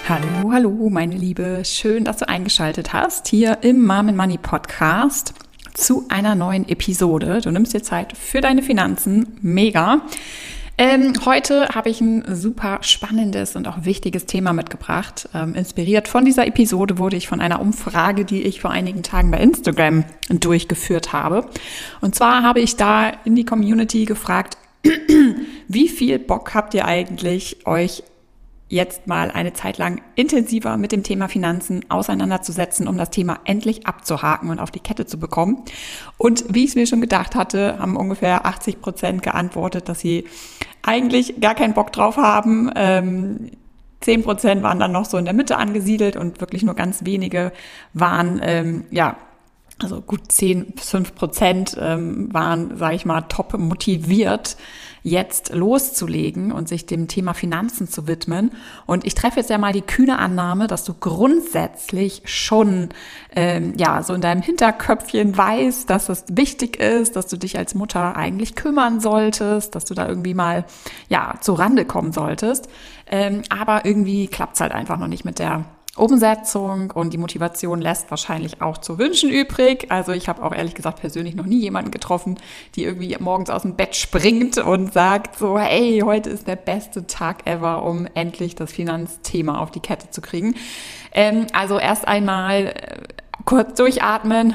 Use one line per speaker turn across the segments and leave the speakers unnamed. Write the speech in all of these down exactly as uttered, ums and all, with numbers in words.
Hallo, hallo, meine Liebe. Schön, dass du eingeschaltet hast hier im Mom and Money Podcast zu einer neuen Episode. Du nimmst dir Zeit für deine Finanzen. Mega. Ähm, heute habe ich ein super spannendes und auch wichtiges Thema mitgebracht. Ähm, inspiriert von dieser Episode wurde ich von einer Umfrage, die ich vor einigen Tagen bei Instagram durchgeführt habe. Und zwar habe ich da in die Community gefragt, wie viel Bock habt ihr eigentlich, euch jetzt mal eine Zeit lang intensiver mit dem Thema Finanzen auseinanderzusetzen, um das Thema endlich abzuhaken und auf die Kette zu bekommen. Und wie ich es mir schon gedacht hatte, haben ungefähr achtzig Prozent geantwortet, dass sie eigentlich gar keinen Bock drauf haben. Ähm, zehn Prozent waren dann noch so in der Mitte angesiedelt und wirklich nur ganz wenige waren, ähm, ja, also gut zehn bis fünf Prozent ähm, waren, sage ich mal, top motiviert, jetzt loszulegen und sich dem Thema Finanzen zu widmen. Und ich treffe jetzt ja mal die kühne Annahme, dass du grundsätzlich schon ähm, ja so in deinem Hinterköpfchen weißt, dass das wichtig ist, dass du dich als Mutter eigentlich kümmern solltest, dass du da irgendwie mal ja zur Rande kommen solltest. Ähm, aber irgendwie klappt's halt einfach noch nicht mit der Umsetzung und die Motivation lässt wahrscheinlich auch zu wünschen übrig. Also ich habe auch ehrlich gesagt persönlich noch nie jemanden getroffen, die irgendwie morgens aus dem Bett springt und sagt so, hey, heute ist der beste Tag ever, um endlich das Finanzthema auf die Kette zu kriegen. Ähm, also erst einmal äh, kurz durchatmen.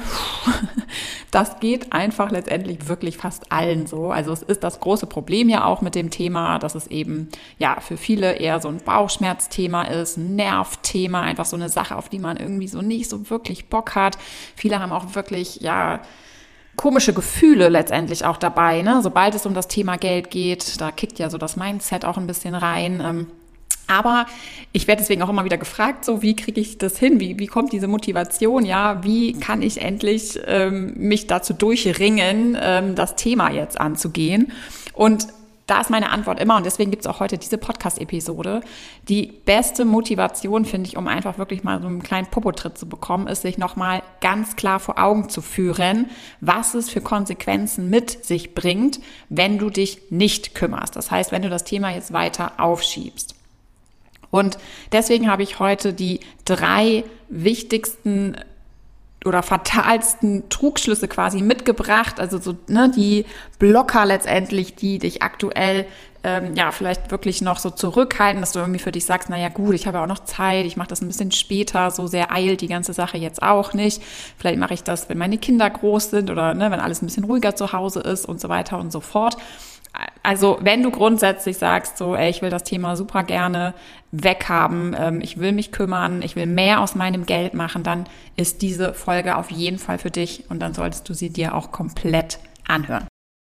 Das geht einfach letztendlich wirklich fast allen so. Also es ist das große Problem ja auch mit dem Thema, dass es eben ja für viele eher so ein Bauchschmerzthema ist, ein Nervthema, einfach so eine Sache, auf die man irgendwie so nicht so wirklich Bock hat. Viele haben auch wirklich ja komische Gefühle letztendlich auch dabei, ne? Sobald es um das Thema Geld geht, da kickt ja so das Mindset auch ein bisschen rein. Ähm, Aber ich werde deswegen auch immer wieder gefragt, so wie kriege ich das hin? Wie, wie kommt diese Motivation? Ja, wie kann ich endlich ähm, mich dazu durchringen, ähm, das Thema jetzt anzugehen? Und da ist meine Antwort immer, und deswegen gibt es auch heute diese Podcast-Episode, die beste Motivation, finde ich, um einfach wirklich mal so einen kleinen Popotritt zu bekommen, ist, sich nochmal ganz klar vor Augen zu führen, was es für Konsequenzen mit sich bringt, wenn du dich nicht kümmerst. Das heißt, wenn du das Thema jetzt weiter aufschiebst. Und deswegen habe ich heute die drei wichtigsten oder fatalsten Trugschlüsse quasi mitgebracht, also so ne, die Blocker letztendlich, die dich aktuell ähm, ja vielleicht wirklich noch so zurückhalten, dass du irgendwie für dich sagst, naja gut, ich habe ja auch noch Zeit, ich mache das ein bisschen später, so sehr eilt die ganze Sache jetzt auch nicht. Vielleicht mache ich das, wenn meine Kinder groß sind oder ne, wenn alles ein bisschen ruhiger zu Hause ist und so weiter und so fort. Also wenn du grundsätzlich sagst, so, ey, ich will das Thema super gerne weghaben, ähm, ich will mich kümmern, ich will mehr aus meinem Geld machen, dann ist diese Folge auf jeden Fall für dich und dann solltest du sie dir auch komplett anhören.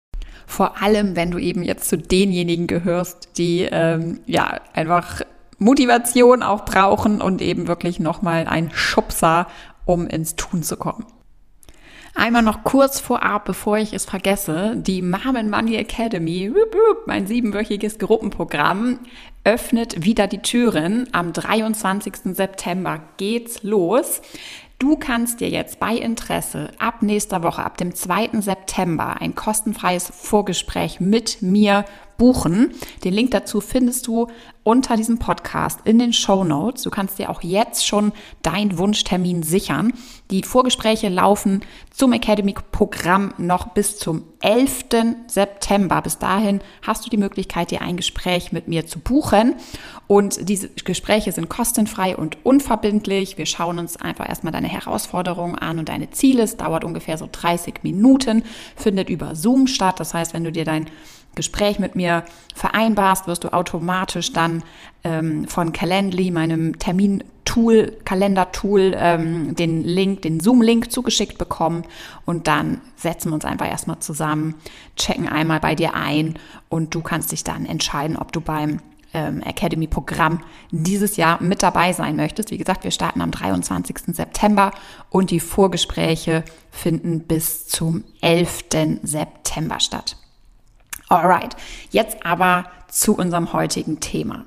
Vor allem, wenn du eben jetzt zu denjenigen gehörst, die ähm, ja einfach Motivation auch brauchen und eben wirklich nochmal einen Schubser, um ins Tun zu kommen. Einmal noch kurz vorab, bevor ich es vergesse, die Mom and Money Academy, mein siebenwöchiges Gruppenprogramm, öffnet wieder die Türen. Am dreiundzwanzigsten September geht's los. Du kannst dir jetzt bei Interesse ab nächster Woche, ab dem zweiten September, ein kostenfreies Vorgespräch mit mir buchen. Den Link dazu findest du unter diesem Podcast in den Shownotes. Du kannst dir auch jetzt schon deinen Wunschtermin sichern. Die Vorgespräche laufen zum Academy-Programm noch bis zum elften September. Bis dahin hast du die Möglichkeit, dir ein Gespräch mit mir zu buchen. Und diese Gespräche sind kostenfrei und unverbindlich. Wir schauen uns einfach erstmal deine Herausforderungen an und deine Ziele. Es dauert ungefähr so dreißig Minuten, findet über Zoom statt. Das heißt, wenn du dir dein Gespräch mit mir vereinbarst, wirst du automatisch dann ähm, von Calendly, meinem Termin-Tool, Kalender-Tool, ähm, den Link, den Zoom-Link zugeschickt bekommen und dann setzen wir uns einfach erstmal zusammen, checken einmal bei dir ein und du kannst dich dann entscheiden, ob du beim ähm, Academy-Programm dieses Jahr mit dabei sein möchtest. Wie gesagt, wir starten am dreiundzwanzigsten September und die Vorgespräche finden bis zum elften September statt. Alright, jetzt aber zu unserem heutigen Thema.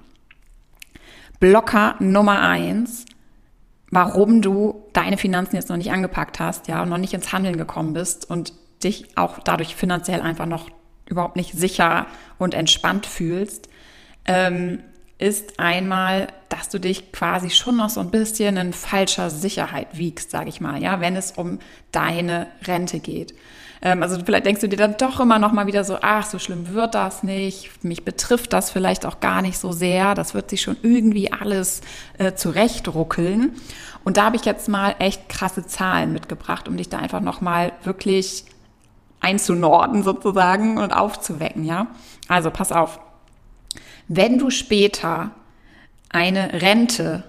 Blocker Nummer eins, warum du deine Finanzen jetzt noch nicht angepackt hast, ja, und noch nicht ins Handeln gekommen bist und dich auch dadurch finanziell einfach noch überhaupt nicht sicher und entspannt fühlst, ähm, ist einmal, dass du dich quasi schon noch so ein bisschen in falscher Sicherheit wiegst, sage ich mal, ja, wenn es um deine Rente geht. Ähm, also vielleicht denkst du dir dann doch immer noch mal wieder so, ach, so schlimm wird das nicht, mich betrifft das vielleicht auch gar nicht so sehr, das wird sich schon irgendwie alles äh, zurechtruckeln. Und da habe ich jetzt mal echt krasse Zahlen mitgebracht, um dich da einfach noch mal wirklich einzunorden sozusagen und aufzuwecken, ja. Also pass auf. Wenn du später eine Rente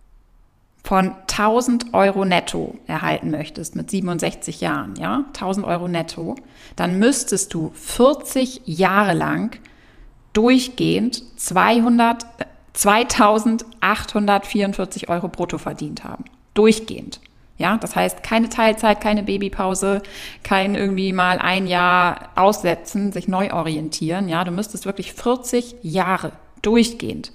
von tausend Euro netto erhalten möchtest mit siebenundsechzig Jahren, ja, tausend Euro netto, dann müsstest du vierzig Jahre lang durchgehend zweihundert, zweitausendachthundertvierundvierzig Euro brutto verdient haben. Durchgehend. Ja, das heißt, keine Teilzeit, keine Babypause, kein irgendwie mal ein Jahr aussetzen, sich neu orientieren. Ja, du müsstest wirklich vierzig Jahre durchgehend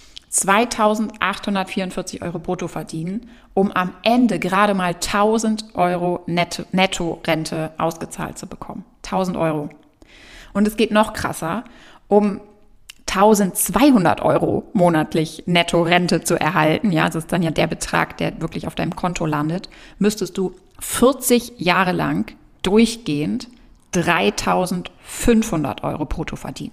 zweitausendachthundertvierundvierzig Euro brutto verdienen, um am Ende gerade mal tausend Euro Netto, Netto-Rente ausgezahlt zu bekommen. tausend Euro. Und es geht noch krasser, um tausendzweihundert Euro monatlich Netto-Rente zu erhalten, ja, das ist dann ja der Betrag, der wirklich auf deinem Konto landet, müsstest du vierzig Jahre lang durchgehend dreitausendfünfhundert Euro brutto verdienen.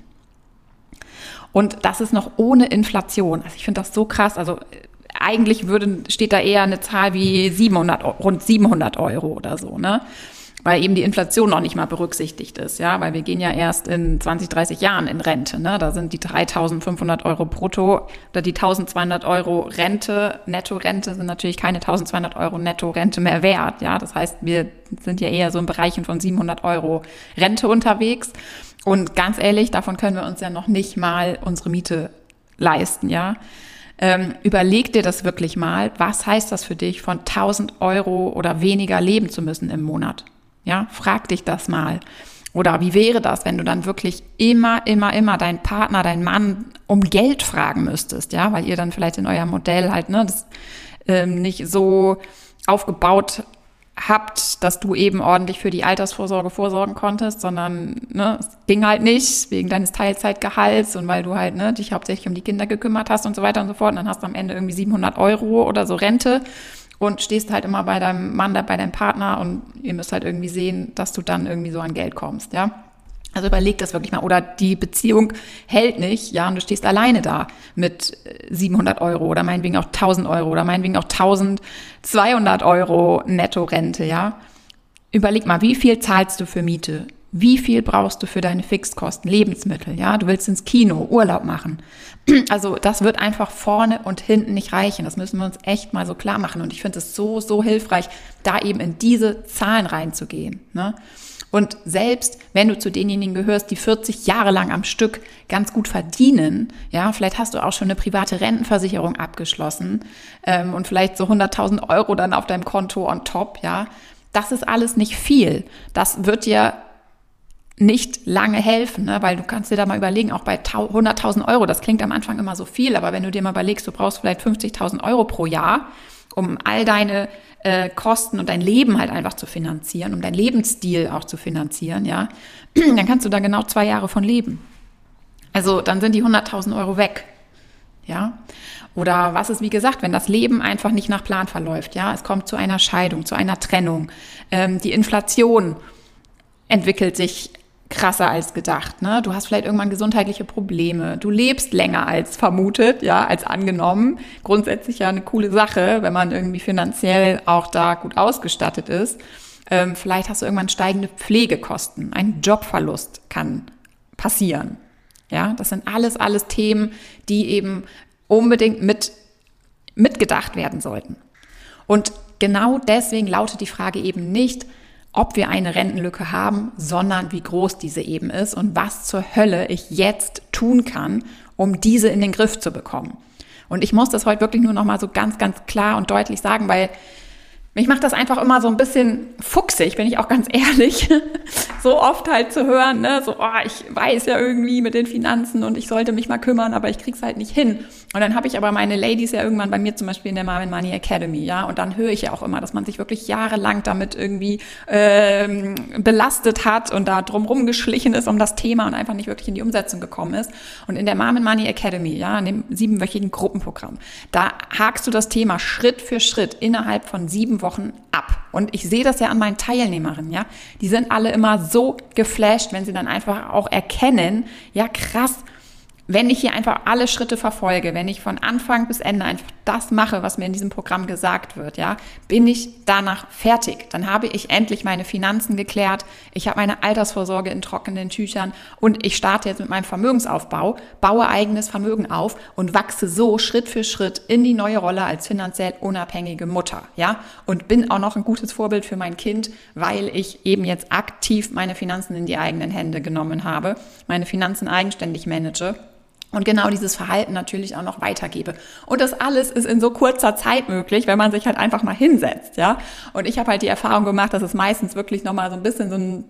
Und das ist noch ohne Inflation. Also ich finde das so krass. Also eigentlich würde, steht da eher eine Zahl wie siebenhundert, rund siebenhundert Euro oder so, ne? Weil eben die Inflation noch nicht mal berücksichtigt ist, ja, weil wir gehen ja erst in zwanzig, dreißig Jahren in Rente, ne, da sind die dreitausendfünfhundert Euro brutto oder die tausendzweihundert Euro Rente, Netto-Rente sind natürlich keine tausendzweihundert Euro Netto-Rente mehr wert, ja, das heißt, wir sind ja eher so im Bereichen von siebenhundert Euro Rente unterwegs und ganz ehrlich, davon können wir uns ja noch nicht mal unsere Miete leisten, ja. Ähm, überleg dir das wirklich mal, was heißt das für dich, von tausend Euro oder weniger leben zu müssen im Monat? Ja, frag dich das mal. Oder wie wäre das, wenn du dann wirklich immer, immer, immer deinen Partner, deinen Mann um Geld fragen müsstest, ja, weil ihr dann vielleicht in eurem Modell halt, ne, das ähm, nicht so aufgebaut habt, dass du eben ordentlich für die Altersvorsorge vorsorgen konntest, sondern, ne, es ging halt nicht wegen deines Teilzeitgehalts und weil du halt, ne, dich hauptsächlich um die Kinder gekümmert hast und so weiter und so fort. Und dann hast du am Ende irgendwie siebenhundert Euro oder so Rente. Und stehst halt immer bei deinem Mann, bei deinem Partner und ihr müsst halt irgendwie sehen, dass du dann irgendwie so an Geld kommst, ja. Also überleg das wirklich mal. Oder die Beziehung hält nicht, ja, und du stehst alleine da mit siebenhundert Euro oder meinetwegen auch tausend Euro oder meinetwegen auch tausendzweihundert Euro Netto-Rente, ja. Überleg mal, wie viel zahlst du für Miete? Wie viel brauchst du für deine Fixkosten, Lebensmittel, ja? Du willst ins Kino, Urlaub machen. Also das wird einfach vorne und hinten nicht reichen. Das müssen wir uns echt mal so klar machen. Und ich finde es so, so hilfreich, da eben in diese Zahlen reinzugehen, ne? Und selbst wenn du zu denjenigen gehörst, die vierzig Jahre lang am Stück ganz gut verdienen, ja, vielleicht hast du auch schon eine private Rentenversicherung abgeschlossen ähm, und vielleicht so hunderttausend Euro dann auf deinem Konto on top, ja. Das ist alles nicht viel. Das wird dir nicht lange helfen, ne? Weil du kannst dir da mal überlegen, auch bei hunderttausend Euro, das klingt am Anfang immer so viel, aber wenn du dir mal überlegst, du brauchst vielleicht fünfzigtausend Euro pro Jahr, um all deine äh, Kosten und dein Leben halt einfach zu finanzieren, um deinen Lebensstil auch zu finanzieren, ja, dann kannst du da genau zwei Jahre von leben. Also dann sind die hunderttausend Euro weg, ja. Oder was ist, wie gesagt, wenn das Leben einfach nicht nach Plan verläuft, ja, es kommt zu einer Scheidung, zu einer Trennung, ähm, die Inflation entwickelt sich krasser als gedacht, ne? Du hast vielleicht irgendwann gesundheitliche Probleme, du lebst länger als vermutet, ja, als angenommen. Grundsätzlich ja eine coole Sache, wenn man irgendwie finanziell auch da gut ausgestattet ist. Ähm, vielleicht hast du irgendwann steigende Pflegekosten, ein Jobverlust kann passieren, ja. Das sind alles, alles Themen, die eben unbedingt mit, mitgedacht werden sollten. Und genau deswegen lautet die Frage eben nicht, ob wir eine Rentenlücke haben, sondern wie groß diese eben ist und was zur Hölle ich jetzt tun kann, um diese in den Griff zu bekommen. Und ich muss das heute wirklich nur noch mal so ganz, ganz klar und deutlich sagen, weil mich macht das einfach immer so ein bisschen fuchsig, bin ich auch ganz ehrlich, so oft halt zu hören, ne, so, oh, ich weiß ja irgendwie mit den Finanzen und ich sollte mich mal kümmern, aber ich krieg's halt nicht hin. Und dann habe ich aber meine Ladies ja irgendwann bei mir zum Beispiel in der Mom and Money Academy, ja, und dann höre ich ja auch immer, dass man sich wirklich jahrelang damit irgendwie ähm, belastet hat und da drumherum geschlichen ist um das Thema und einfach nicht wirklich in die Umsetzung gekommen ist. Und in der Mom and Money Academy, ja, in dem siebenwöchigen Gruppenprogramm, da hakst du das Thema Schritt für Schritt innerhalb von sieben Wochen ab. Und ich sehe das ja an meinen Teilnehmerinnen, ja. Die sind alle immer so geflasht, wenn sie dann einfach auch erkennen, ja krass, wenn ich hier einfach alle Schritte verfolge, wenn ich von Anfang bis Ende einfach das mache, was mir in diesem Programm gesagt wird, ja, bin ich danach fertig. Dann habe ich endlich meine Finanzen geklärt, ich habe meine Altersvorsorge in trockenen Tüchern und ich starte jetzt mit meinem Vermögensaufbau, baue eigenes Vermögen auf und wachse so Schritt für Schritt in die neue Rolle als finanziell unabhängige Mutter, ja, und bin auch noch ein gutes Vorbild für mein Kind, weil ich eben jetzt aktiv meine Finanzen in die eigenen Hände genommen habe, meine Finanzen eigenständig manage. Und genau dieses Verhalten natürlich auch noch weitergebe. Und das alles ist in so kurzer Zeit möglich, wenn man sich halt einfach mal hinsetzt, ja. Und ich habe halt die Erfahrung gemacht, dass es meistens wirklich nochmal so ein bisschen so ein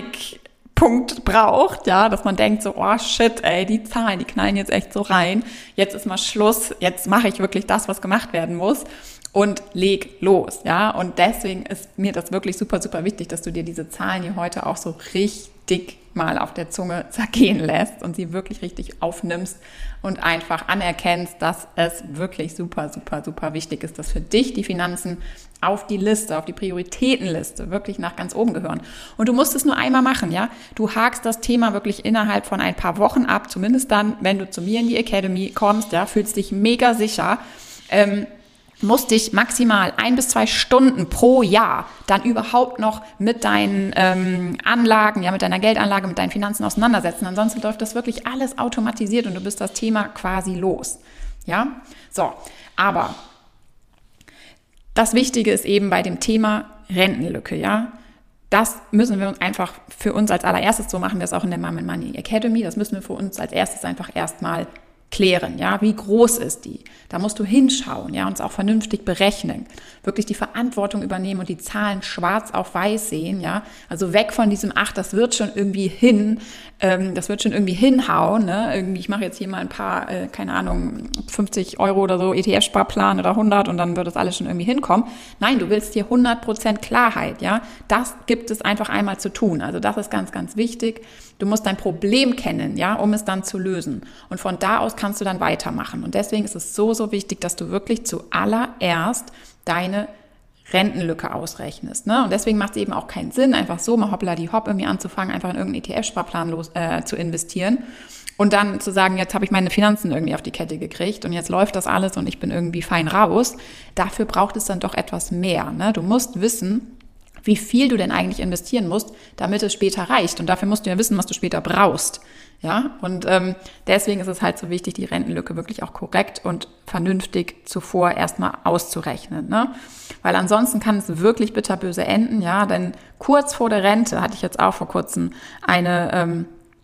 Panikpunkt braucht, ja, dass man denkt so, oh shit, ey, die Zahlen, die knallen jetzt echt so rein. Jetzt ist mal Schluss, jetzt mache ich wirklich das, was gemacht werden muss. Und leg los, ja. Und deswegen ist mir das wirklich super, super wichtig, dass du dir diese Zahlen hier heute auch so richtig mal auf der Zunge zergehen lässt und sie wirklich richtig aufnimmst und einfach anerkennst, dass es wirklich super, super, super wichtig ist, dass für dich die Finanzen auf die Liste, auf die Prioritätenliste wirklich nach ganz oben gehören. Und du musst es nur einmal machen, ja. Du hakst das Thema wirklich innerhalb von ein paar Wochen ab, zumindest dann, wenn du zu mir in die Academy kommst, ja, fühlst dich mega sicher, ähm, musst dich maximal ein bis zwei Stunden pro Jahr dann überhaupt noch mit deinen ähm, Anlagen, ja, mit deiner Geldanlage, mit deinen Finanzen auseinandersetzen. Ansonsten läuft das wirklich alles automatisiert und du bist das Thema quasi los. Ja, so, aber das Wichtige ist eben bei dem Thema Rentenlücke, ja. Das müssen wir uns einfach für uns als allererstes, so machen wir es auch in der Mom and Money Academy, das müssen wir für uns als erstes einfach erstmal klären, ja, wie groß ist die? Da musst du hinschauen, ja, und es auch vernünftig berechnen, wirklich die Verantwortung übernehmen und die Zahlen schwarz auf weiß sehen, ja, also weg von diesem, ach, das wird schon irgendwie hin, ähm, das wird schon irgendwie hinhauen, ne, irgendwie, ich mache jetzt hier mal ein paar, äh, keine Ahnung, fünfzig Euro oder so E T F-Sparplan oder hundert und dann wird das alles schon irgendwie hinkommen. Nein, du willst hier hundert Prozent Klarheit, ja, das gibt es einfach einmal zu tun, also das ist ganz, ganz wichtig. Du musst dein Problem kennen, ja, um es dann zu lösen. Und von da aus kannst du dann weitermachen. Und deswegen ist es so, so wichtig, dass du wirklich zuallererst deine Rentenlücke ausrechnest, ne? Und deswegen macht es eben auch keinen Sinn, einfach so mal hoppla die hopp irgendwie anzufangen, einfach in irgendeinen E T F-Sparplan los, äh, zu investieren und dann zu sagen, jetzt habe ich meine Finanzen irgendwie auf die Kette gekriegt und jetzt läuft das alles und ich bin irgendwie fein raus. Dafür braucht es dann doch etwas mehr, ne? Du musst wissen, wie viel du denn eigentlich investieren musst, damit es später reicht. Und dafür musst du ja wissen, was du später brauchst. Ja, und ähm, deswegen ist es halt so wichtig, die Rentenlücke wirklich auch korrekt und vernünftig zuvor erstmal auszurechnen, ne? Weil ansonsten kann es wirklich bitterböse enden, ja, denn kurz vor der Rente hatte ich jetzt auch vor kurzem eine ähm,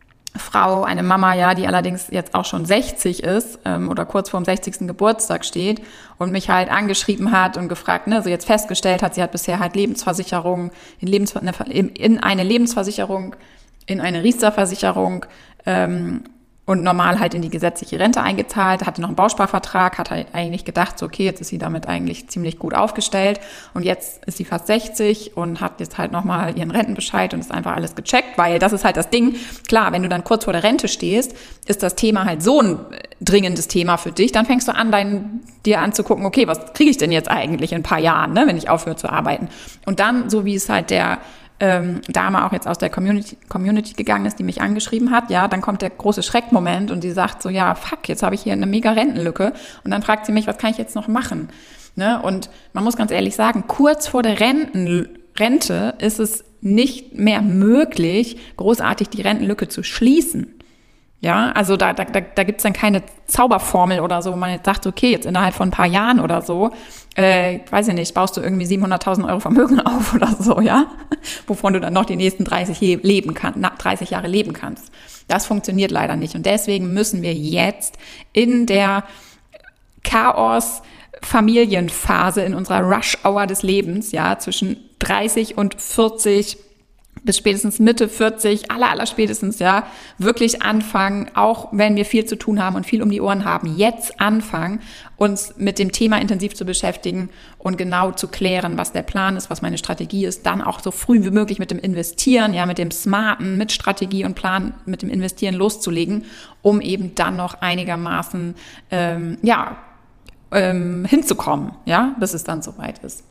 Frau, eine Mama, ja, die allerdings jetzt auch schon sechzig ist ähm, oder kurz vorm sechzigsten Geburtstag steht und mich halt angeschrieben hat und gefragt, ne, so jetzt festgestellt hat, sie hat bisher halt Lebensversicherung, in, Lebens, in eine Lebensversicherung, in eine Riester-Versicherung ähm, und normal halt in die gesetzliche Rente eingezahlt, hatte noch einen Bausparvertrag, hat halt eigentlich gedacht, so okay, jetzt ist sie damit eigentlich ziemlich gut aufgestellt und jetzt ist sie fast sechzig und hat jetzt halt nochmal ihren Rentenbescheid und ist einfach alles gecheckt, weil das ist halt das Ding, klar, wenn du dann kurz vor der Rente stehst, ist das Thema halt so ein dringendes Thema für dich, dann fängst du an, dein, dir anzugucken, okay, was kriege ich denn jetzt eigentlich in ein paar Jahren, ne, wenn ich aufhöre zu arbeiten und dann, so wie es halt der Ähm, Dame auch jetzt aus der Community, Community gegangen ist, die mich angeschrieben hat, ja, dann kommt der große Schreckmoment und sie sagt so, ja, fuck, jetzt habe ich hier eine mega Rentenlücke und dann fragt sie mich, was kann ich jetzt noch machen? Ne? Und man muss ganz ehrlich sagen, kurz vor der Renten, Rente ist es nicht mehr möglich, großartig die Rentenlücke zu schließen. Ja, also da, da, da gibt's dann keine Zauberformel oder so, wo man jetzt sagt, okay, jetzt innerhalb von ein paar Jahren oder so, äh, weiß ich nicht, baust du irgendwie siebenhunderttausend Euro Vermögen auf oder so, ja, wovon du dann noch die nächsten dreißig leben kannst, dreißig Jahre leben kannst. Das funktioniert leider nicht und deswegen müssen wir jetzt in der Chaos Familienphase, in unserer Rush-Hour des Lebens, ja, zwischen dreißig und vierzig bis spätestens Mitte vierzig, aller, aller spätestens, ja, wirklich anfangen, auch wenn wir viel zu tun haben und viel um die Ohren haben, jetzt anfangen, uns mit dem Thema intensiv zu beschäftigen und genau zu klären, was der Plan ist, was meine Strategie ist, dann auch so früh wie möglich mit dem Investieren, ja, mit dem Smarten, mit Strategie und Plan, mit dem Investieren loszulegen, um eben dann noch einigermaßen, ähm, ja, ähm, hinzukommen, ja, bis es dann soweit ist.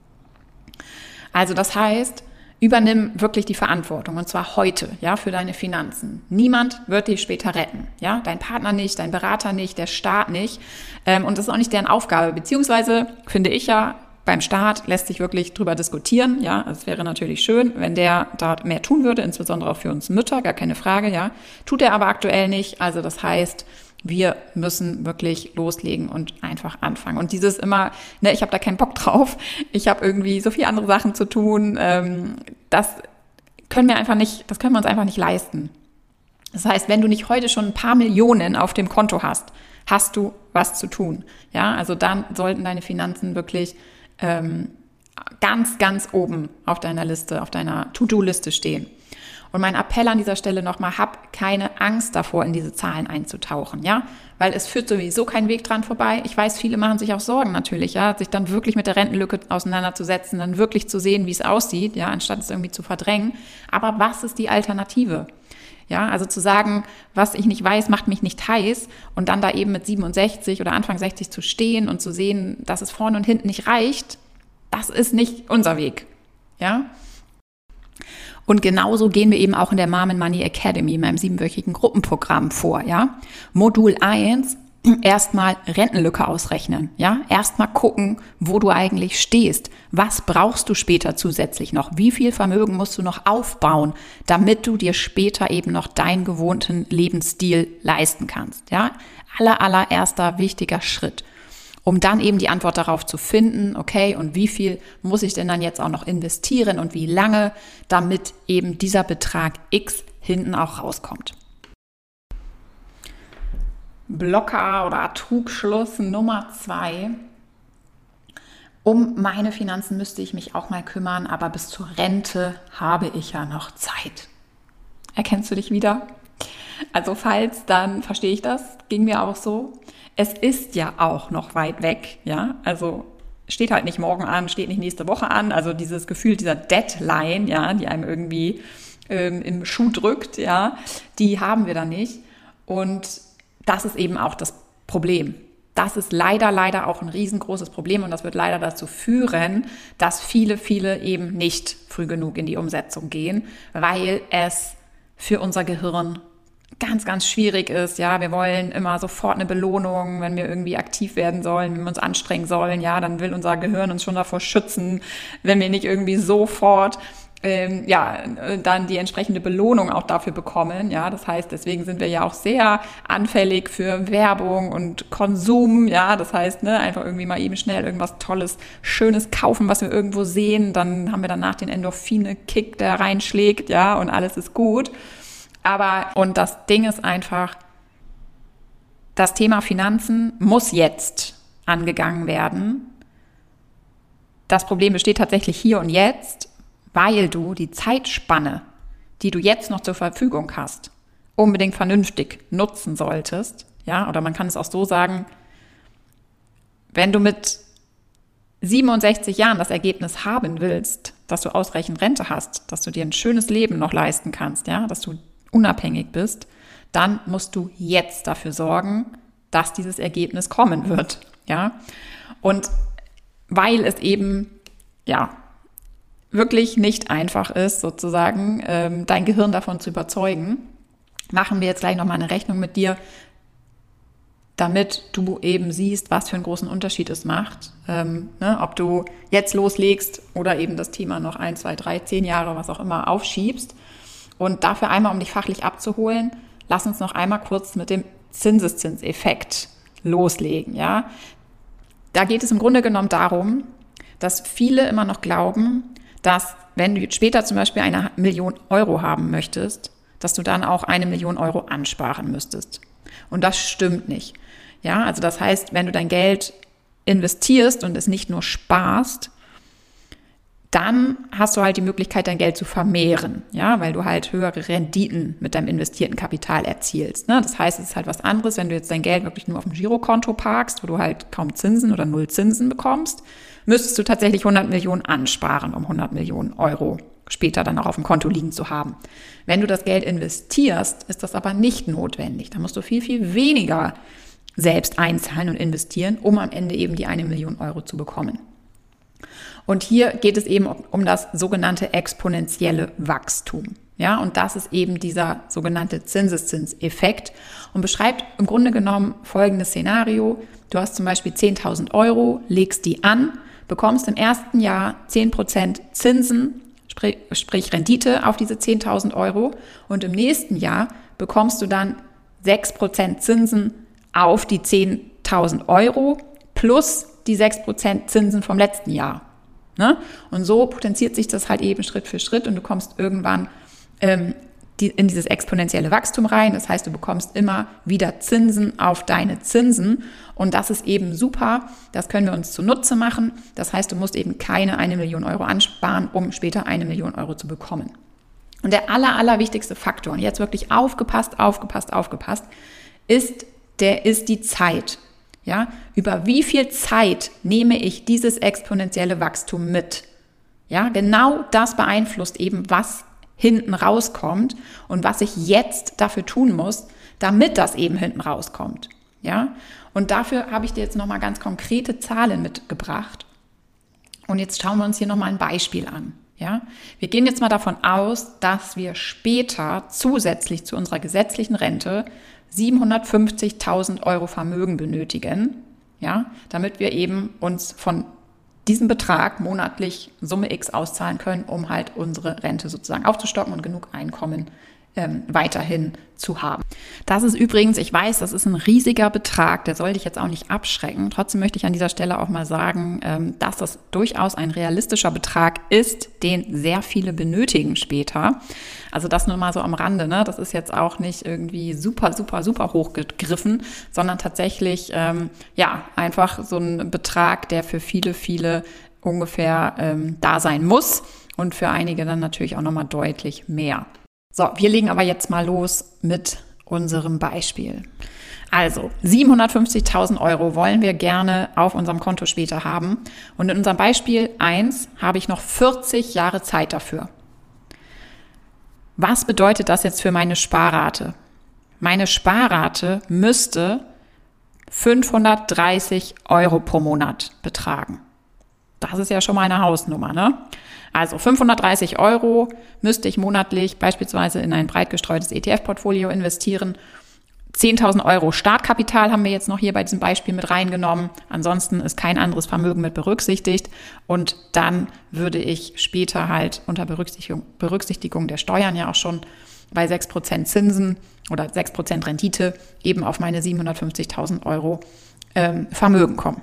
Also das heißt, übernimm wirklich die Verantwortung, und zwar heute, ja, für deine Finanzen. Niemand wird dich später retten, ja, dein Partner nicht, dein Berater nicht, der Staat nicht, ähm, und das ist auch nicht deren Aufgabe, beziehungsweise finde ich ja, beim Staat lässt sich wirklich drüber diskutieren, ja, es wäre natürlich schön, wenn der dort mehr tun würde, insbesondere auch für uns Mütter, gar keine Frage, ja, tut er aber aktuell nicht, also das heißt, wir müssen wirklich loslegen und einfach anfangen. Und dieses immer, ne, ich habe da keinen Bock drauf, ich habe irgendwie so viele andere Sachen zu tun, ähm, das können wir einfach nicht, das können wir uns einfach nicht leisten. Das heißt, wenn du nicht heute schon ein paar Millionen auf dem Konto hast, hast du was zu tun. Ja, also dann sollten deine Finanzen wirklich ähm, ganz, ganz oben auf deiner Liste, auf deiner To-Do-Liste stehen. Und mein Appell an dieser Stelle nochmal, hab keine Angst davor, in diese Zahlen einzutauchen, ja, weil es führt sowieso kein Weg dran vorbei. Ich weiß, viele machen sich auch Sorgen natürlich, ja, sich dann wirklich mit der Rentenlücke auseinanderzusetzen, dann wirklich zu sehen, wie es aussieht, ja, anstatt es irgendwie zu verdrängen. Aber was ist die Alternative? Ja, also zu sagen, was ich nicht weiß, macht mich nicht heiß, und dann da eben mit siebenundsechzig oder Anfang sechzig zu stehen und zu sehen, dass es vorne und hinten nicht reicht, das ist nicht unser Weg, ja. Und genauso gehen wir eben auch in der Mom and Money Academy, meinem siebenwöchigen Gruppenprogramm vor, ja. Modul eins, erstmal Rentenlücke ausrechnen, ja. Erstmal gucken, wo du eigentlich stehst. Was brauchst du später zusätzlich noch? Wie viel Vermögen musst du noch aufbauen, damit du dir später eben noch deinen gewohnten Lebensstil leisten kannst, ja. Aller, allererster wichtiger Schritt. Um dann eben die Antwort darauf zu finden, okay, und wie viel muss ich denn dann jetzt auch noch investieren und wie lange, damit eben dieser Betrag X hinten auch rauskommt. Blocker oder Trugschluss Nummer zwei. Um meine Finanzen müsste ich mich auch mal kümmern, aber bis zur Rente habe ich ja noch Zeit. Erkennst du dich wieder? Also falls, dann verstehe ich das, ging mir auch so. Es ist ja auch noch weit weg, ja, also steht halt nicht morgen an, steht nicht nächste Woche an, also dieses Gefühl dieser Deadline, ja, die einem irgendwie ähm, im Schuh drückt, ja, die haben wir da nicht, und das ist eben auch das Problem. Das ist leider, leider auch ein riesengroßes Problem, und das wird leider dazu führen, dass viele, viele eben nicht früh genug in die Umsetzung gehen, weil es für unser Gehirn ganz, ganz schwierig ist, ja, wir wollen immer sofort eine Belohnung, wenn wir irgendwie aktiv werden sollen, wenn wir uns anstrengen sollen, ja, dann will unser Gehirn uns schon davor schützen, wenn wir nicht irgendwie sofort, ähm, ja, dann die entsprechende Belohnung auch dafür bekommen, ja, das heißt, deswegen sind wir ja auch sehr anfällig für Werbung und Konsum, ja, das heißt, ne, einfach irgendwie mal eben schnell irgendwas Tolles, Schönes kaufen, was wir irgendwo sehen, dann haben wir danach den Endorphine-Kick, der reinschlägt, ja, und alles ist gut. Aber, und das Ding ist einfach, das Thema Finanzen muss jetzt angegangen werden. Das Problem besteht tatsächlich hier und jetzt, weil du die Zeitspanne, die du jetzt noch zur Verfügung hast, unbedingt vernünftig nutzen solltest. Ja, oder man kann es auch so sagen, wenn du mit siebenundsechzig Jahren das Ergebnis haben willst, dass du ausreichend Rente hast, dass du dir ein schönes Leben noch leisten kannst, ja, dass du unabhängig bist, dann musst du jetzt dafür sorgen, dass dieses Ergebnis kommen wird, ja. Und weil es eben, ja, wirklich nicht einfach ist, sozusagen, ähm, dein Gehirn davon zu überzeugen, machen wir jetzt gleich nochmal eine Rechnung mit dir, damit du eben siehst, was für einen großen Unterschied es macht, ähm, ne, ob du jetzt loslegst oder eben das Thema noch ein, zwei, drei, zehn Jahre, was auch immer, aufschiebst. Und dafür einmal, um dich fachlich abzuholen, lass uns noch einmal kurz mit dem Zinseszinseffekt loslegen, ja. Da geht es im Grunde genommen darum, dass viele immer noch glauben, dass wenn du später zum Beispiel eine Million Euro haben möchtest, dass du dann auch eine Million Euro ansparen müsstest. Und das stimmt nicht. Ja, also das heißt, wenn du dein Geld investierst und es nicht nur sparst, dann hast du halt die Möglichkeit, dein Geld zu vermehren, ja, weil du halt höhere Renditen mit deinem investierten Kapital erzielst. Ne? Das heißt, es ist halt was anderes, wenn du jetzt dein Geld wirklich nur auf dem Girokonto parkst, wo du halt kaum Zinsen oder null Zinsen bekommst, müsstest du tatsächlich hundert Millionen ansparen, um hundert Millionen Euro später dann auch auf dem Konto liegen zu haben. Wenn du das Geld investierst, ist das aber nicht notwendig. Da musst du viel, viel weniger selbst einzahlen und investieren, um am Ende eben die eine Million Euro zu bekommen. Und hier geht es eben um das sogenannte exponentielle Wachstum. Ja, und das ist eben dieser sogenannte Zinseszinseffekt und beschreibt im Grunde genommen folgendes Szenario. Du hast zum Beispiel zehntausend Euro, legst die an, bekommst im ersten Jahr zehn Prozent Zinsen, sprich, sprich Rendite auf diese zehntausend Euro, und im nächsten Jahr bekommst du dann sechs Prozent Zinsen auf die zehntausend Euro plus die sechs Prozent Zinsen vom letzten Jahr. Ne? Und so potenziert sich das halt eben Schritt für Schritt und du kommst irgendwann ähm, die, in dieses exponentielle Wachstum rein. Das heißt, du bekommst immer wieder Zinsen auf deine Zinsen und das ist eben super. Das können wir uns zunutze machen. Das heißt, du musst eben keine eine Million Euro ansparen, um später eine Million Euro zu bekommen. Und der aller, aller wichtigste Faktor, und jetzt wirklich aufgepasst, aufgepasst, aufgepasst, ist, der ist die Zeit. Ja, über wie viel Zeit nehme ich dieses exponentielle Wachstum mit? Ja, genau das beeinflusst eben, was hinten rauskommt und was ich jetzt dafür tun muss, damit das eben hinten rauskommt. Ja, und dafür habe ich dir jetzt nochmal ganz konkrete Zahlen mitgebracht. Und jetzt schauen wir uns hier nochmal ein Beispiel an. Ja, wir gehen jetzt mal davon aus, dass wir später zusätzlich zu unserer gesetzlichen Rente siebenhundertfünfzigtausend Euro Vermögen benötigen, ja, damit wir eben uns von diesem Betrag monatlich Summe X auszahlen können, um halt unsere Rente sozusagen aufzustocken und genug Einkommen ähm, weiterhin zu haben. Das ist übrigens, ich weiß, das ist ein riesiger Betrag, der soll dich jetzt auch nicht abschrecken. Trotzdem möchte ich an dieser Stelle auch mal sagen, ähm, dass das durchaus ein realistischer Betrag ist, den sehr viele benötigen später. Also das nur mal so am Rande, ne? Das ist jetzt auch nicht irgendwie super, super, super hoch gegriffen, sondern tatsächlich, ähm, ja, einfach so ein Betrag, der für viele, viele ungefähr ähm, da sein muss und für einige dann natürlich auch nochmal deutlich mehr. So, wir legen aber jetzt mal los mit unserem Beispiel. Also, siebenhundertfünfzigtausend Euro wollen wir gerne auf unserem Konto später haben. Und in unserem Beispiel eins habe ich noch vierzig Jahre Zeit dafür. Was bedeutet das jetzt für meine Sparrate? Meine Sparrate müsste fünfhundertdreißig Euro pro Monat betragen. Das ist ja schon mal eine Hausnummer, ne? Also fünfhundertdreißig Euro müsste ich monatlich beispielsweise in ein breit gestreutes E T F-Portfolio investieren. zehntausend Euro Startkapital haben wir jetzt noch hier bei diesem Beispiel mit reingenommen. Ansonsten ist kein anderes Vermögen mit berücksichtigt. Und dann würde ich später halt unter Berücksichtigung, Berücksichtigung der Steuern ja auch schon bei sechs Prozent Zinsen oder sechs Prozent Rendite eben auf meine siebenhundertfünfzigtausend Euro ähm, Vermögen kommen.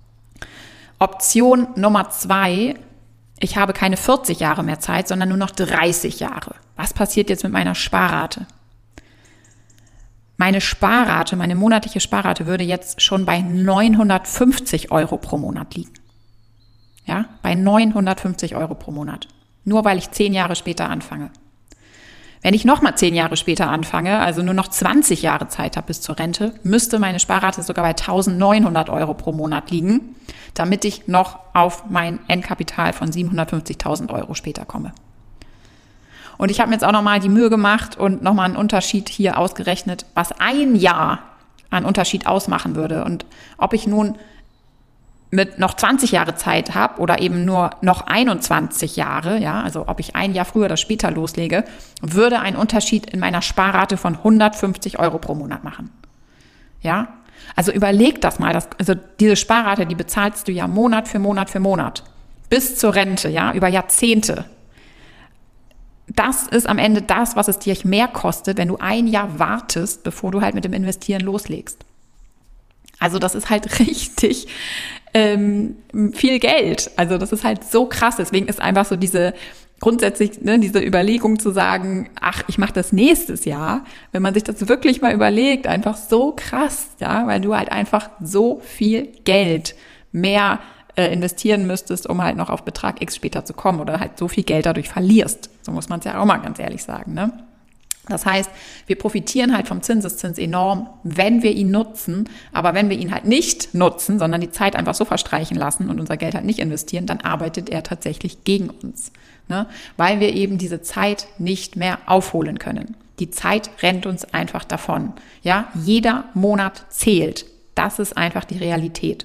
Option Nummer zwei: Ich habe keine vierzig Jahre mehr Zeit, sondern nur noch dreißig Jahre. Was passiert jetzt mit meiner Sparrate? Meine Sparrate, meine monatliche Sparrate würde jetzt schon bei neunhundertfünfzig Euro pro Monat liegen. Ja, bei neunhundertfünfzig Euro pro Monat. Nur weil ich zehn Jahre später anfange. Wenn ich nochmal zehn Jahre später anfange, also nur noch zwanzig Jahre Zeit habe bis zur Rente, müsste meine Sparrate sogar bei eintausendneunhundert Euro pro Monat liegen, damit ich noch auf mein Endkapital von siebenhundertfünfzigtausend Euro später komme. Und ich habe mir jetzt auch nochmal die Mühe gemacht und nochmal einen Unterschied hier ausgerechnet, was ein Jahr an Unterschied ausmachen würde. Und ob ich nun mit noch zwanzig Jahre Zeit habe oder eben nur noch einundzwanzig Jahre, ja, also ob ich ein Jahr früher oder später loslege, würde ein Unterschied in meiner Sparrate von hundertfünfzig Euro pro Monat machen. Ja, also überleg das mal, das, also diese Sparrate, die bezahlst du ja Monat für Monat für Monat bis zur Rente, ja, über Jahrzehnte. Das ist am Ende das, was es dir mehr kostet, wenn du ein Jahr wartest, bevor du halt mit dem Investieren loslegst. Also das ist halt richtig ähm, viel Geld. Also das ist halt so krass. Deswegen ist einfach so diese grundsätzlich ne, diese Überlegung zu sagen, ach, ich mache das nächstes Jahr, wenn man sich das wirklich mal überlegt, einfach so krass, ja, weil du halt einfach so viel Geld mehr äh, investieren müsstest, um halt noch auf Betrag X später zu kommen oder halt so viel Geld dadurch verlierst. So muss man es ja auch mal ganz ehrlich sagen, ne? Das heißt, wir profitieren halt vom Zinseszins enorm, wenn wir ihn nutzen. Aber wenn wir ihn halt nicht nutzen, sondern die Zeit einfach so verstreichen lassen und unser Geld halt nicht investieren, dann arbeitet er tatsächlich gegen uns, ne? Weil wir eben diese Zeit nicht mehr aufholen können. Die Zeit rennt uns einfach davon. Ja, jeder Monat zählt. Das ist einfach die Realität.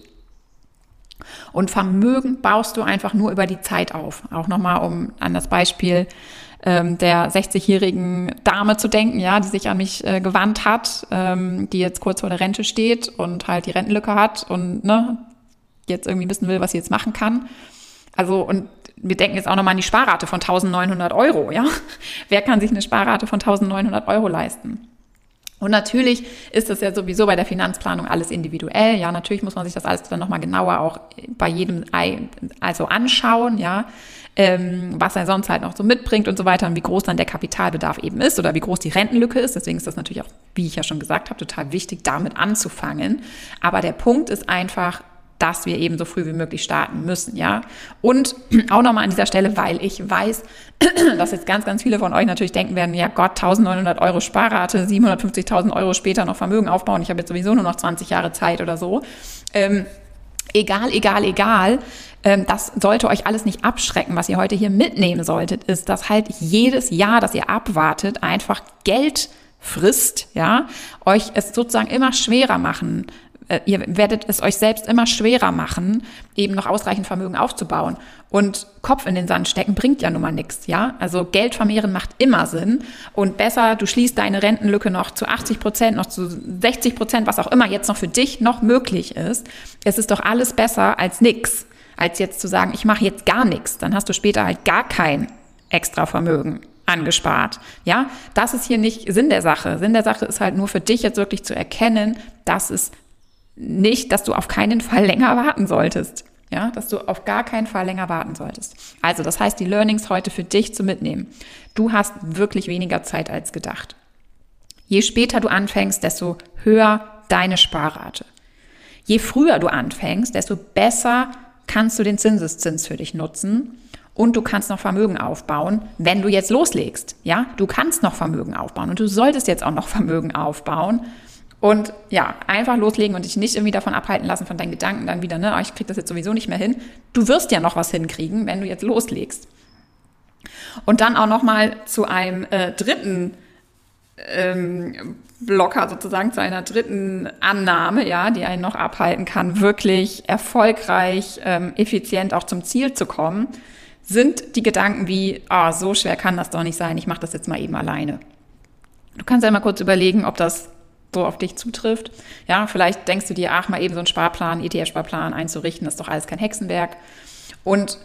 Und Vermögen baust du einfach nur über die Zeit auf. Auch nochmal, um an das Beispiel ähm, der sechzigjährigen Dame zu denken, ja, die sich an mich äh, gewandt hat, ähm, die jetzt kurz vor der Rente steht und halt die Rentenlücke hat und ne, jetzt irgendwie wissen will, was sie jetzt machen kann. Also, und wir denken jetzt auch nochmal an die Sparrate von eintausendneunhundert Euro, ja. Wer kann sich eine Sparrate von eintausendneunhundert Euro leisten? Und natürlich ist das ja sowieso bei der Finanzplanung alles individuell. Ja, natürlich muss man sich das alles dann nochmal genauer auch bei jedem also anschauen, ja, ähm, was er sonst halt noch so mitbringt und so weiter und wie groß dann der Kapitalbedarf eben ist oder wie groß die Rentenlücke ist. Deswegen ist das natürlich auch, wie ich ja schon gesagt habe, total wichtig, damit anzufangen. Aber der Punkt ist einfach, dass wir eben so früh wie möglich starten müssen, ja. Und auch nochmal an dieser Stelle, weil ich weiß, dass jetzt ganz, ganz viele von euch natürlich denken werden, ja Gott, eintausendneunhundert Euro Sparrate, siebenhundertfünfzigtausend Euro später noch Vermögen aufbauen, ich habe jetzt sowieso nur noch zwanzig Jahre Zeit oder so. Ähm, egal, egal, egal, ähm, das sollte euch alles nicht abschrecken. Was ihr heute hier mitnehmen solltet, ist, dass halt jedes Jahr, das ihr abwartet, einfach Geld frisst, ja, euch es sozusagen immer schwerer machen. Ihr werdet es euch selbst immer schwerer machen, eben noch ausreichend Vermögen aufzubauen. Und Kopf in den Sand stecken bringt ja nun mal nichts, ja? Also Geld vermehren macht immer Sinn. Und besser, du schließt deine Rentenlücke noch zu achtzig Prozent, noch zu sechzig Prozent, was auch immer jetzt noch für dich noch möglich ist. Es ist doch alles besser als nix, als jetzt zu sagen, ich mache jetzt gar nichts. Dann hast du später halt gar kein extra Vermögen angespart. Ja, das ist hier nicht Sinn der Sache. Sinn der Sache ist halt nur für dich jetzt wirklich zu erkennen, dass es nicht, dass du auf keinen Fall länger warten solltest. Ja, dass du auf gar keinen Fall länger warten solltest. Also, das heißt, die Learnings heute für dich zu mitnehmen. Du hast wirklich weniger Zeit als gedacht. Je später du anfängst, desto höher deine Sparrate. Je früher du anfängst, desto besser kannst du den Zinseszins für dich nutzen und du kannst noch Vermögen aufbauen, wenn du jetzt loslegst. Ja, du kannst noch Vermögen aufbauen und du solltest jetzt auch noch Vermögen aufbauen. Und ja, einfach loslegen und dich nicht irgendwie davon abhalten lassen von deinen Gedanken dann wieder, ne, oh, ich krieg das jetzt sowieso nicht mehr hin. Du wirst ja noch was hinkriegen, wenn du jetzt loslegst. Und dann auch nochmal zu einem äh, dritten ähm, Blocker sozusagen, zu einer dritten Annahme, ja, die einen noch abhalten kann, wirklich erfolgreich, ähm, effizient auch zum Ziel zu kommen, sind die Gedanken wie, ah, oh, so schwer kann das doch nicht sein, ich mache das jetzt mal eben alleine. Du kannst ja mal kurz überlegen, ob das so auf dich zutrifft. Ja, vielleicht denkst du dir, ach, mal eben so einen Sparplan, E T F-Sparplan einzurichten, das ist doch alles kein Hexenwerk. Und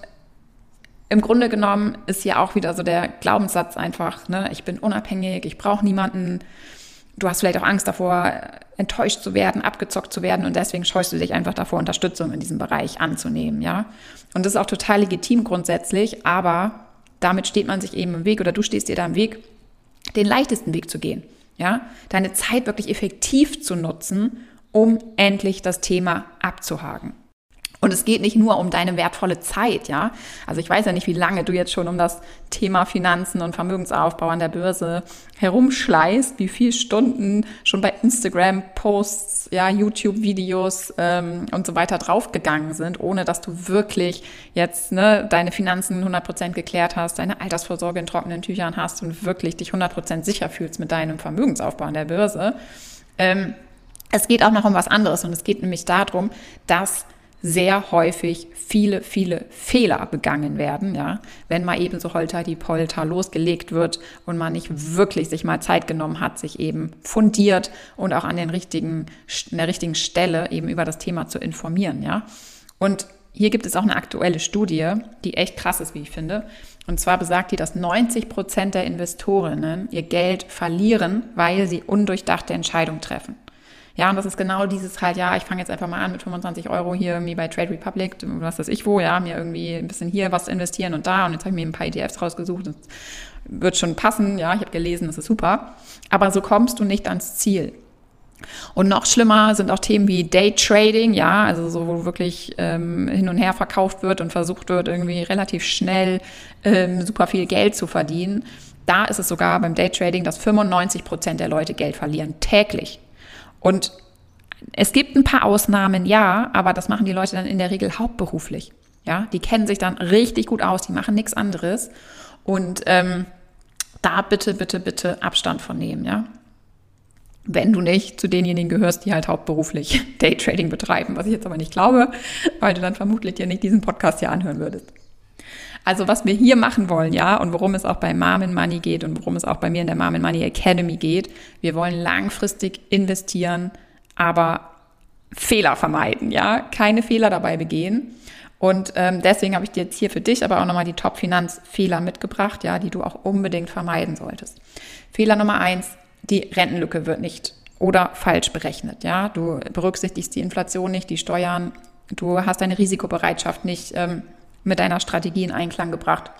im Grunde genommen ist ja auch wieder so der Glaubenssatz einfach, ne, ich bin unabhängig, ich brauche niemanden. Du hast vielleicht auch Angst davor, enttäuscht zu werden, abgezockt zu werden und deswegen scheust du dich einfach davor, Unterstützung in diesem Bereich anzunehmen, ja. Und das ist auch total legitim grundsätzlich, aber damit steht man sich eben im Weg oder du stehst dir da im Weg, den leichtesten Weg zu gehen. Ja, deine Zeit wirklich effektiv zu nutzen, um endlich das Thema abzuhaken. Und es geht nicht nur um deine wertvolle Zeit, ja. Also ich weiß ja nicht, wie lange du jetzt schon um das Thema Finanzen und Vermögensaufbau an der Börse herumschleißt, wie viele Stunden schon bei Instagram-Posts, ja, YouTube-Videos ähm, und so weiter draufgegangen sind, ohne dass du wirklich jetzt ne, deine Finanzen hundert Prozent geklärt hast, deine Altersvorsorge in trockenen Tüchern hast und wirklich dich hundert Prozent sicher fühlst mit deinem Vermögensaufbau an der Börse. Ähm, es geht auch noch um was anderes und es geht nämlich darum, dass sehr häufig viele, viele Fehler begangen werden, ja, wenn mal eben so holter die Polter losgelegt wird und man nicht wirklich sich mal Zeit genommen hat, sich eben fundiert und auch an den richtigen, an der richtigen Stelle eben über das Thema zu informieren, ja. Und hier gibt es auch eine aktuelle Studie, die echt krass ist, wie ich finde. Und zwar besagt die, dass neunzig Prozent der Investorinnen ihr Geld verlieren, weil sie undurchdachte Entscheidungen treffen. Ja, und das ist genau dieses halt, ja, ich fange jetzt einfach mal an mit fünfundzwanzig Euro hier irgendwie bei Trade Republic, was weiß ich wo, ja, mir irgendwie ein bisschen hier was investieren und da und jetzt habe ich mir ein paar E T Fs rausgesucht und wird schon passen, ja, ich habe gelesen, das ist super. Aber so kommst du nicht ans Ziel. Und noch schlimmer sind auch Themen wie Day-Trading, ja, also so, wo wirklich ähm, hin und her verkauft wird und versucht wird, irgendwie relativ schnell ähm, super viel Geld zu verdienen. Da ist es sogar beim Day-Trading, dass fünfundneunzig Prozent der Leute Geld verlieren, täglich. Und es gibt ein paar Ausnahmen, ja, aber das machen die Leute dann in der Regel hauptberuflich. Ja, die kennen sich dann richtig gut aus, die machen nichts anderes. Und ähm, da bitte, bitte, bitte Abstand von nehmen, ja. Wenn du nicht zu denjenigen gehörst, die halt hauptberuflich Daytrading betreiben, was ich jetzt aber nicht glaube, weil du dann vermutlich dir nicht diesen Podcast hier anhören würdest. Also was wir hier machen wollen, ja, und worum es auch bei Mom and Money geht und worum es auch bei mir in der Mom and Money Academy geht, wir wollen langfristig investieren, aber Fehler vermeiden, ja, keine Fehler dabei begehen. Und ähm, deswegen habe ich dir jetzt hier für dich aber auch nochmal die Top-Finanzfehler mitgebracht, ja, die du auch unbedingt vermeiden solltest. Fehler Nummer eins: Die Rentenlücke wird nicht oder falsch berechnet. Ja, du berücksichtigst die Inflation nicht, die Steuern, du hast deine Risikobereitschaft nicht ähm, mit deiner Strategie in Einklang gebracht.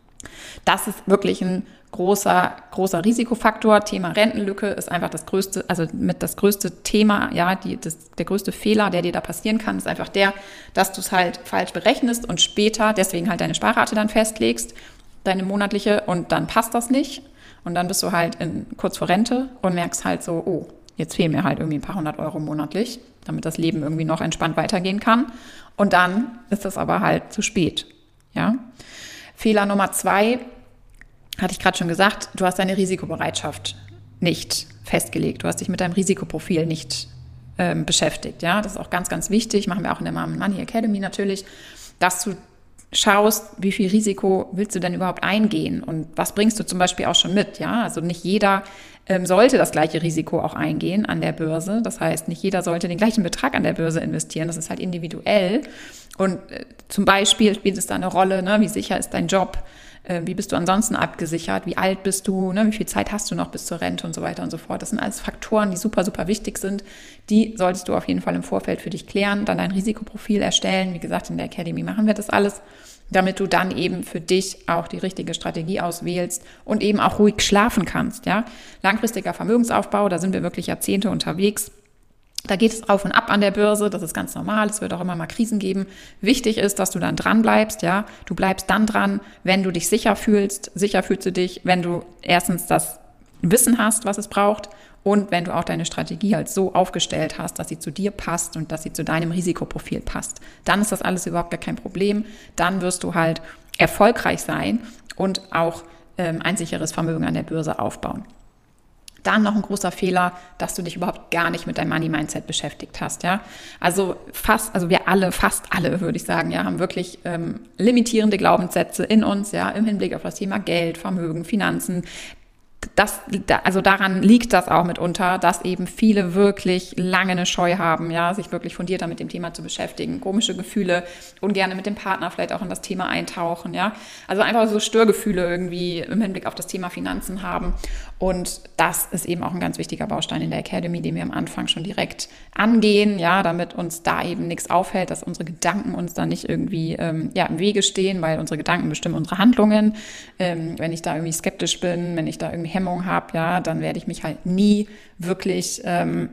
Das ist wirklich ein großer, großer Risikofaktor. Thema Rentenlücke ist einfach das größte, also mit das größte Thema, ja, die, das, der größte Fehler, der dir da passieren kann, ist einfach der, dass du es halt falsch berechnest und später deswegen halt deine Sparrate dann festlegst, deine monatliche, und dann passt das nicht. Und dann bist du halt in, kurz vor Rente und merkst halt so, oh, jetzt fehlen mir halt irgendwie ein paar hundert Euro monatlich, damit das Leben irgendwie noch entspannt weitergehen kann. Und dann ist das aber halt zu spät. Ja? Fehler Nummer zwei, hatte ich gerade schon gesagt, du hast deine Risikobereitschaft nicht festgelegt. Du hast dich mit deinem Risikoprofil nicht ähm, beschäftigt. Ja? Das ist auch ganz, ganz wichtig. Machen wir auch in der Mom and Money Academy natürlich, dass du schaust, wie viel Risiko willst du denn überhaupt eingehen und was bringst du zum Beispiel auch schon mit, ja, also nicht jeder ähm, sollte das gleiche Risiko auch eingehen an der Börse, das heißt, nicht jeder sollte den gleichen Betrag an der Börse investieren, das ist halt individuell und äh, zum Beispiel spielt es da eine Rolle, ne, wie sicher ist dein Job, äh, wie bist du ansonsten abgesichert, wie alt bist du, ne, wie viel Zeit hast du noch bis zur Rente und so weiter und so fort, das sind alles Faktoren, die super, super wichtig sind, die solltest du auf jeden Fall im Vorfeld für dich klären, dann dein Risikoprofil erstellen, wie gesagt, in der Academy machen wir das alles, damit du dann eben für dich auch die richtige Strategie auswählst und eben auch ruhig schlafen kannst, ja. Langfristiger Vermögensaufbau, da sind wir wirklich Jahrzehnte unterwegs. Da geht es auf und ab an der Börse, das ist ganz normal, es wird auch immer mal Krisen geben. Wichtig ist, dass du dann dran bleibst, ja. Du bleibst dann dran, wenn du dich sicher fühlst. Sicher fühlst du dich, wenn du erstens das Wissen hast, was es braucht, und wenn du auch deine Strategie halt so aufgestellt hast, dass sie zu dir passt und dass sie zu deinem Risikoprofil passt. Dann ist das alles überhaupt gar kein Problem. Dann wirst du halt erfolgreich sein und auch ähm, ein sicheres Vermögen an der Börse aufbauen. Dann noch ein großer Fehler, dass du dich überhaupt gar nicht mit deinem Money-Mindset beschäftigt hast, ja. Also fast, also wir alle, fast alle, würde ich sagen, ja, haben wirklich ähm, limitierende Glaubenssätze in uns, ja, im Hinblick auf das Thema Geld, Vermögen, Finanzen. Das, also daran liegt das auch mitunter, dass eben viele wirklich lange eine Scheu haben, ja, sich wirklich fundierter mit dem Thema zu beschäftigen, komische Gefühle, ungerne mit dem Partner vielleicht auch in das Thema eintauchen, ja, also einfach so Störgefühle irgendwie im Hinblick auf das Thema Finanzen haben, und das ist eben auch ein ganz wichtiger Baustein in der Academy, den wir am Anfang schon direkt angehen, ja, damit uns da eben nichts aufhält, dass unsere Gedanken uns da nicht irgendwie ähm, ja, im Wege stehen, weil unsere Gedanken bestimmen unsere Handlungen. Ähm, wenn ich da irgendwie skeptisch bin, wenn ich da irgendwie Hemmung habe, ja, dann werde ich mich halt nie wirklich ähm,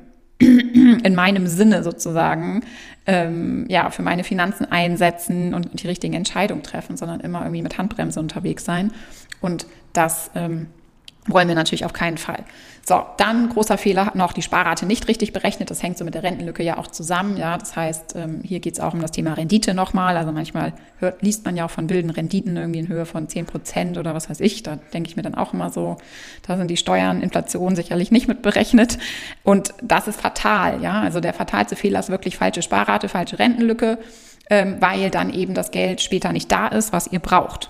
in meinem Sinne sozusagen ähm, ja, für meine Finanzen einsetzen und die richtigen Entscheidungen treffen, sondern immer irgendwie mit Handbremse unterwegs sein, und das ähm, wollen wir natürlich auf keinen Fall. So, dann großer Fehler, hat noch die Sparrate nicht richtig berechnet. Das hängt so mit der Rentenlücke ja auch zusammen. Ja, das heißt, hier geht es auch um das Thema Rendite nochmal. Also manchmal hört, liest man ja auch von wilden Renditen irgendwie in Höhe von zehn Prozent oder was weiß ich. Da denke ich mir dann auch immer so, da sind die Steuern, Inflation sicherlich nicht mit berechnet. Und das ist fatal. Ja, also der fatalste Fehler ist wirklich falsche Sparrate, falsche Rentenlücke, weil dann eben das Geld später nicht da ist, was ihr braucht.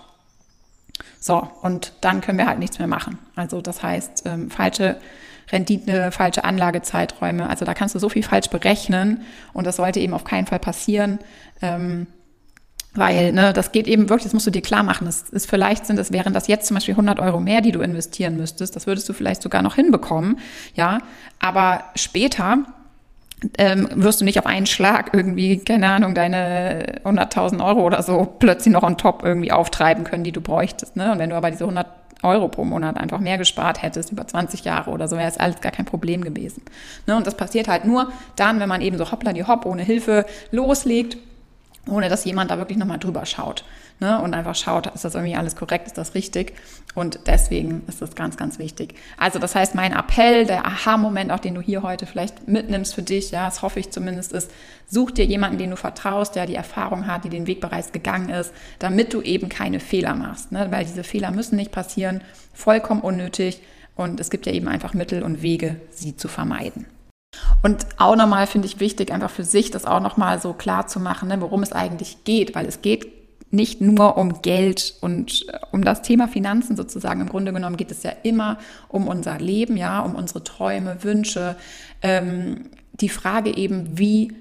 So, und dann können wir halt nichts mehr machen. Also das heißt, ähm, falsche Rendite, falsche Anlagezeiträume, also da kannst du so viel falsch berechnen, und das sollte eben auf keinen Fall passieren, ähm, weil ne, das geht eben wirklich, das musst du dir klar machen. Das ist vielleicht sind das, wären das jetzt zum Beispiel hundert Euro mehr, die du investieren müsstest, das würdest du vielleicht sogar noch hinbekommen, ja, aber später Ähm, wirst du nicht auf einen Schlag irgendwie, keine Ahnung, deine hunderttausend Euro oder so plötzlich noch on top irgendwie auftreiben können, die du bräuchtest, ne? Und wenn du aber diese hundert Euro pro Monat einfach mehr gespart hättest, über zwanzig Jahre oder so, wäre es alles gar kein Problem gewesen. Ne? Und das passiert halt nur dann, wenn man eben so hoppla die hopp ohne Hilfe loslegt, ohne dass jemand da wirklich nochmal drüber schaut, ne? Und einfach schaut, ist das irgendwie alles korrekt, ist das richtig? Und deswegen ist das ganz, ganz wichtig. Also das heißt, mein Appell, der Aha-Moment, auch den du hier heute vielleicht mitnimmst für dich, ja, das hoffe ich zumindest, ist, such dir jemanden, den du vertraust, der die Erfahrung hat, die den Weg bereits gegangen ist, damit du eben keine Fehler machst, ne? Weil diese Fehler müssen nicht passieren, vollkommen unnötig, und es gibt ja eben einfach Mittel und Wege, sie zu vermeiden. Und auch nochmal finde ich wichtig, einfach für sich das auch nochmal so klar zu machen, ne, worum es eigentlich geht, weil es geht nicht nur um Geld und um das Thema Finanzen sozusagen. Im Grunde genommen geht es ja immer um unser Leben, ja, um unsere Träume, Wünsche. Ähm, die Frage eben, wie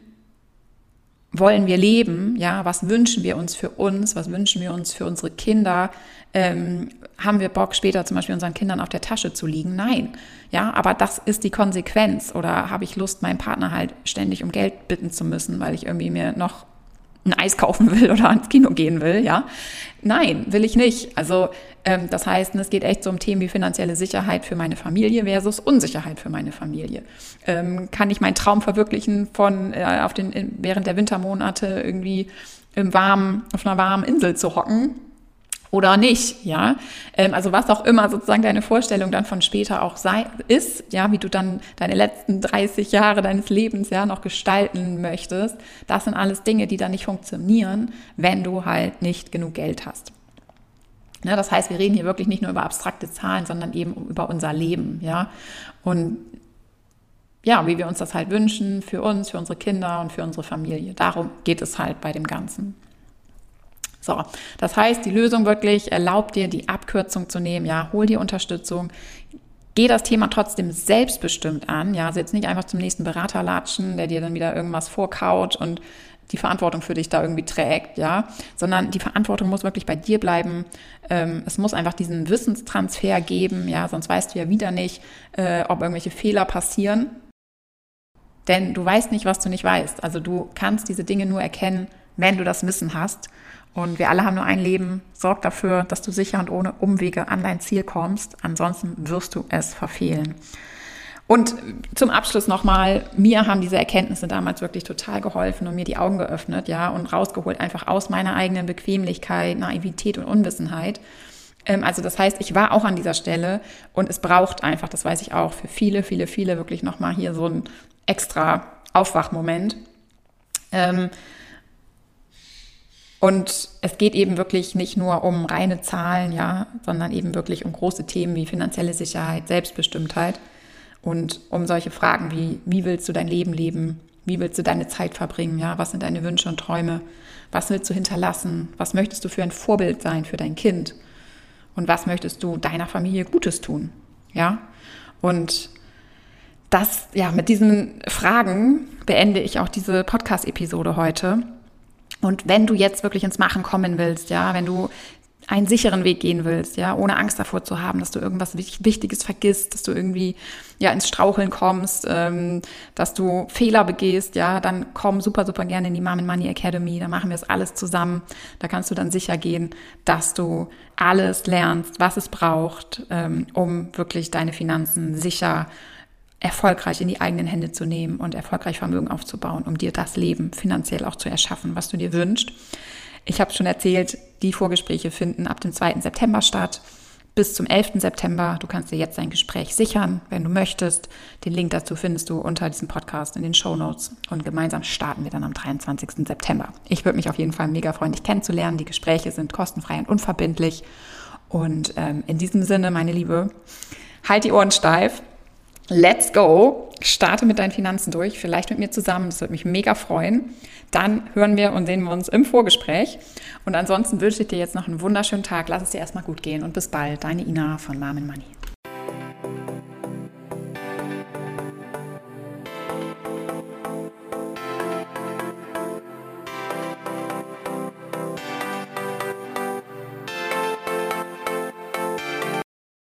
wollen wir leben, ja, was wünschen wir uns für uns, was wünschen wir uns für unsere Kinder, ähm, haben wir Bock später zum Beispiel unseren Kindern auf der Tasche zu liegen? Nein, ja, aber das ist die Konsequenz. Oder habe ich Lust, meinen Partner halt ständig um Geld bitten zu müssen, weil ich irgendwie mir noch ein Eis kaufen will oder ins Kino gehen will, ja? Nein, will ich nicht. Also ähm, das heißt, es geht echt so um Themen wie finanzielle Sicherheit für meine Familie versus Unsicherheit für meine Familie. Ähm, kann ich meinen Traum verwirklichen, von äh, auf den in, während der Wintermonate irgendwie im warmen, auf einer warmen Insel zu hocken? Oder nicht, ja, ähm, also was auch immer sozusagen deine Vorstellung dann von später auch sei, ist, ja, wie du dann deine letzten dreißig Jahre deines Lebens ja noch gestalten möchtest, das sind alles Dinge, die dann nicht funktionieren, wenn du halt nicht genug Geld hast. Ne, das heißt, wir reden hier wirklich nicht nur über abstrakte Zahlen, sondern eben über unser Leben, ja, und ja, wie wir uns das halt wünschen für uns, für unsere Kinder und für unsere Familie. Darum geht es halt bei dem Ganzen. So, das heißt, die Lösung wirklich erlaubt dir, die Abkürzung zu nehmen, ja, hol dir Unterstützung, geh das Thema trotzdem selbstbestimmt an, ja, also jetzt nicht einfach zum nächsten Berater latschen, der dir dann wieder irgendwas vorkaut und die Verantwortung für dich da irgendwie trägt, ja, sondern die Verantwortung muss wirklich bei dir bleiben. Ähm, es muss einfach diesen Wissenstransfer geben, ja, sonst weißt du ja wieder nicht, äh, ob irgendwelche Fehler passieren, denn du weißt nicht, was du nicht weißt. Also du kannst diese Dinge nur erkennen, wenn du das Wissen hast. Und wir alle haben nur ein Leben. Sorg dafür, dass du sicher und ohne Umwege an dein Ziel kommst. Ansonsten wirst du es verfehlen. Und zum Abschluss nochmal, mir haben diese Erkenntnisse damals wirklich total geholfen und mir die Augen geöffnet, ja, und rausgeholt einfach aus meiner eigenen Bequemlichkeit, Naivität und Unwissenheit. Ähm, also das heißt, ich war auch an dieser Stelle und es braucht einfach, das weiß ich auch, für viele, viele, viele wirklich nochmal hier so ein extra Aufwachmoment. Ähm, Und es geht eben wirklich nicht nur um reine Zahlen, ja, sondern eben wirklich um große Themen wie finanzielle Sicherheit, Selbstbestimmtheit und um solche Fragen wie, wie willst du dein Leben leben? Wie willst du deine Zeit verbringen? Ja, was sind deine Wünsche und Träume? Was willst du hinterlassen? Was möchtest du für ein Vorbild sein für dein Kind? Und was möchtest du deiner Familie Gutes tun? Ja, und das, ja, mit diesen Fragen beende ich auch diese Podcast-Episode heute. Und wenn du jetzt wirklich ins Machen kommen willst, ja, wenn du einen sicheren Weg gehen willst, ja, ohne Angst davor zu haben, dass du irgendwas Wichtiges vergisst, dass du irgendwie ja ins Straucheln kommst, ähm, dass du Fehler begehst, ja, dann komm super, super gerne in die Mom and Money Academy, da machen wir es alles zusammen. Da kannst du dann sicher gehen, dass du alles lernst, was es braucht, ähm, um wirklich deine Finanzen sicher erfolgreich in die eigenen Hände zu nehmen und erfolgreich Vermögen aufzubauen, um dir das Leben finanziell auch zu erschaffen, was du dir wünschst. Ich habe schon erzählt, die Vorgespräche finden ab dem zweiten September statt, bis zum elften September. Du kannst dir jetzt dein Gespräch sichern, wenn du möchtest. Den Link dazu findest du unter diesem Podcast in den Shownotes und gemeinsam starten wir dann am dreiundzwanzigsten September. Ich würde mich auf jeden Fall mega freuen, dich kennenzulernen. Die Gespräche sind kostenfrei und unverbindlich und ähm, in diesem Sinne, meine Liebe, halt die Ohren steif. Let's go, starte mit deinen Finanzen durch, vielleicht mit mir zusammen, das würde mich mega freuen. Dann hören wir und sehen wir uns im Vorgespräch. Und ansonsten wünsche ich dir jetzt noch einen wunderschönen Tag, lass es dir erstmal gut gehen und bis bald, deine Ina von Mom and Money.